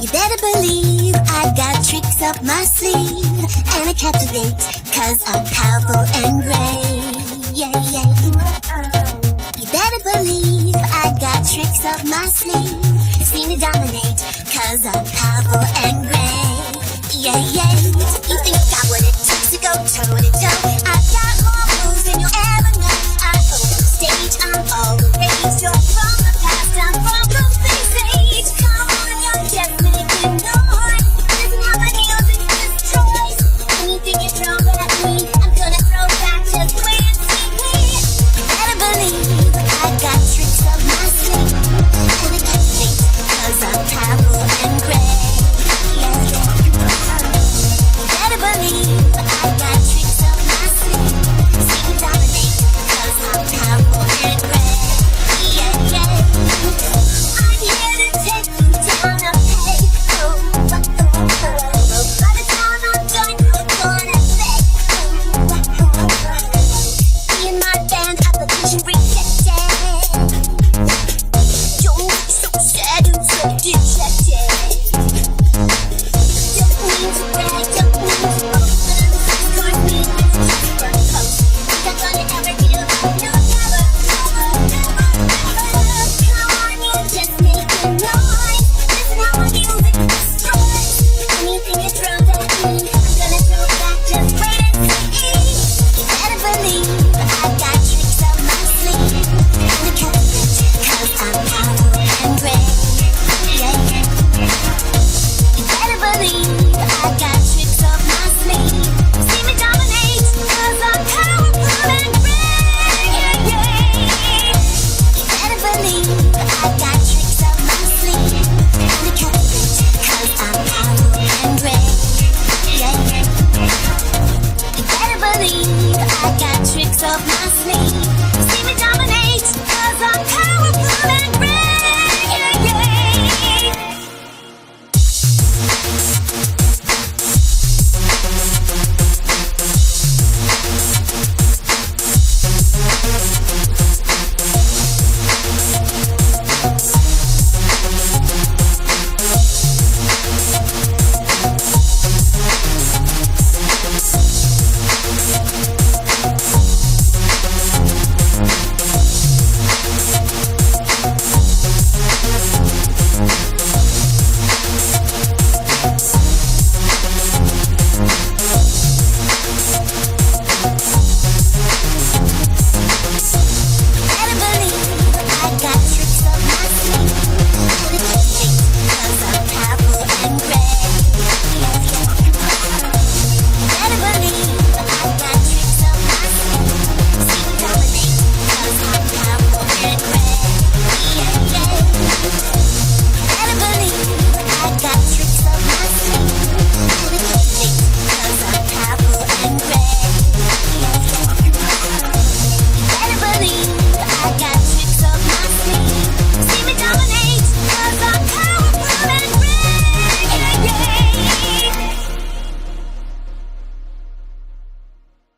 You better believe I got tricks up my sleeve, and I captivate, cause I'm powerful and great. Yeah, yeah. You better believe I got tricks up my sleeve. You see me dominate, cause I'm powerful and great. Yeah, yeah. You think I got what it takes to go toe to toe? I've got more moves than you'll ever know. I own the stage, I'm all the rage. Don't run.